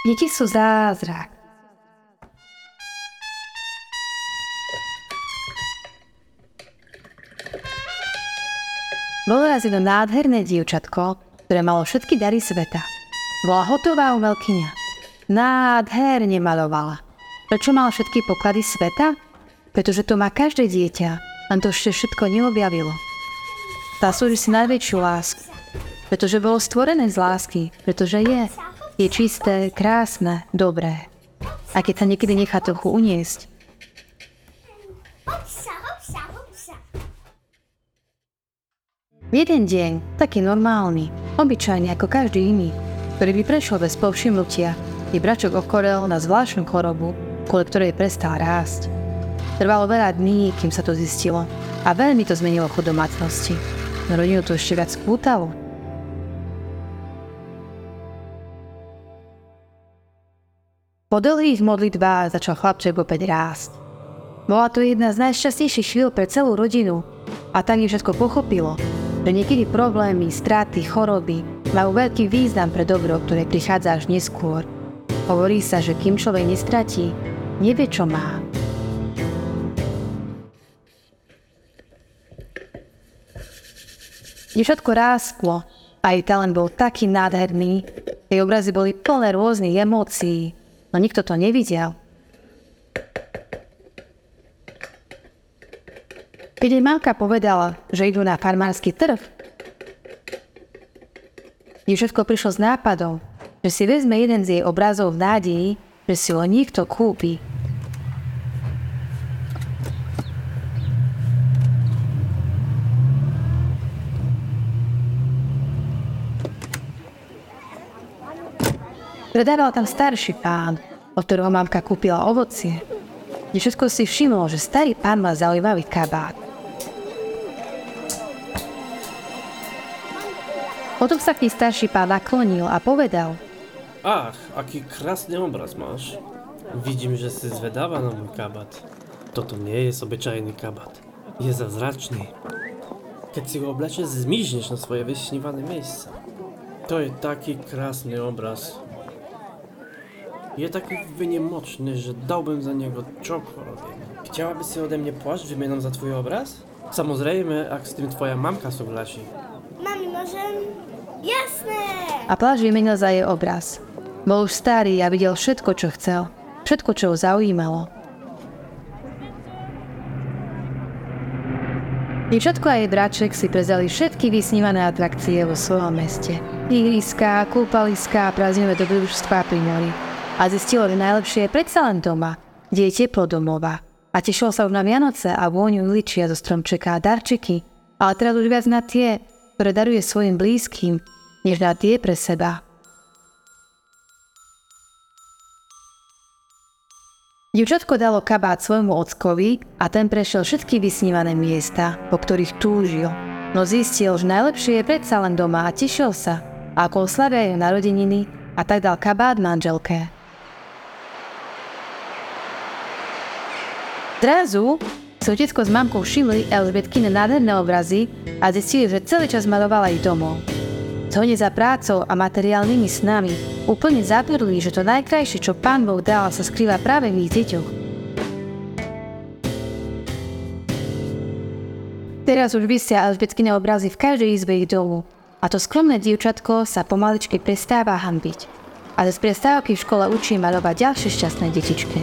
Deti sú zázrak. Bolo raz jedno nádherné dievčatko, ktoré malo všetky dary sveta. Bola hotová umelkyňa. Nádherne malovala. Prečo mala všetky poklady sveta? Pretože to má každé dieťa, len to ešte všetko neobjavilo. Zaslúži si najväčšiu lásku, pretože bolo stvorené z lásky, pretože je čisté, krásne, dobré. A keď sa niekedy nechá trochu uniesť. Jeden deň, taký normálny, obyčajný ako každý iný, ktorý by prešiel bez povšimnutia, je bračok ochorel na zvláštnu chorobu, kvôli ktorej prestal rásť. Trvalo veľa dní, kým sa to zistilo, a veľmi to zmenilo chod domácnosti. No rodinu to ešte viac spútalo. Po dlhých modlitbách začal chlapček opäť rásť. Bola to jedna z najšťastnejších chvíľ pre celú rodinu a tak im všetko pochopilo, že niekedy problémy, straty, choroby majú veľký význam pre dobro, ktoré prichádza až neskôr. Hovorí sa, že kým človek nestratí, nevie, čo má. Dievčatko rástlo a jej talent bol taký nádherný, jej obrazy boli plné rôznych emócií, no nikto to nevidel. Keď jej mamka povedala, že idú na farmársky trh, dievčatko prišlo s nápadom, že si vezme jeden z jej obrazov v nádeji, že si ho niekto kúpi. Predával tam starší pán, od ktorého mamka kúpila ovocie. Dievčatko si všimlo, že starý pán má zaujímavý kabát. Potom sa k nej starší pán naklonil a povedal: Ach, aký krásny obraz máš. Vidím, že si zvedáva na môj kabát. Toto nie je obyčajný kabát. Je zázračný. Keď si ho oblečeš, zmizneš na svoje vysnívané miejsce. To je taký krásny obraz. Je taký wynimoczny, że dałbym za niego cokolwiek. Chciałabyś si ode mnie płaszcz wymianą za twój obraz? Samozrejme, ak s tým tvoja mamka súhlasí. Mami, môžem? Jasné! A plášť vymenil za jej obraz. Bol už starý a videl všetko, čo chcel. Všetko, čo ho zaujímalo. Dievčatko a jej bráček si prezali všetky vysnívané atrakcie vo svojom meste. Ihriská, kúpaliská a prázdnové dobrodružstvá pri mori. A zistilo, že najlepšie je predsa len doma, kde je teplo domova. A tešilo sa už na Vianoce a vôňu ličia zo stromčeka a darčeky, ale teraz už viac na tie, ktoré daruje svojim blízkym, než na tie pre seba. Dievčatko dalo kabát svojmu ockovi a ten prešiel všetky vysnívané miesta, po ktorých túžil, no zistil, že najlepšie je predsa len doma a tešil sa, ako oslavia jeho narodeniny, a tak dal kabát manželke. Zrazu si otecko s mamkou všimli Elžbietkine nádherné obrazy a zistili, že celý čas malovala ich domov. Zhone za prácou a materiálnymi snami úplne zavrli, že to najkrajšie, čo Pán Boh dal, sa skrýva práve v ich deťoch. Teraz už visia Elžbietkine obrazy v každej izbe ich domu a to skromné dievčatko sa pomaličky prestáva hanbiť a z prestávky v škole učí malovať ďalšie šťastné detičky.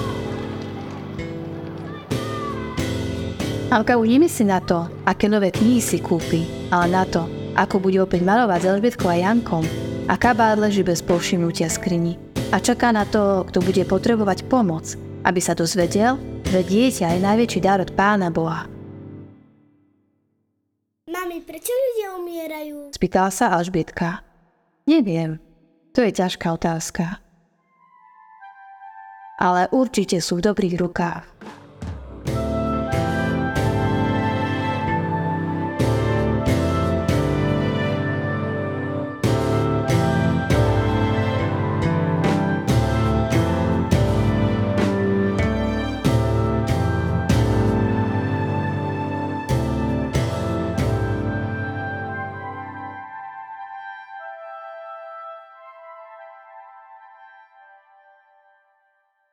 Mamka už nemyslí na to, aké nové knihy si kúpi, ale na to, ako bude opäť malovať s Elžbietkou a Jankom, a kabát leží bez povšimnutia skrini a čaká na to, kto bude potrebovať pomoc, aby sa dozvedel, že dieťa je najväčší dar od Pána Boha. Mami, prečo ľudia umierajú? Spýtala sa Elžbietka. Neviem, to je ťažká otázka. Ale určite sú v dobrých rukách.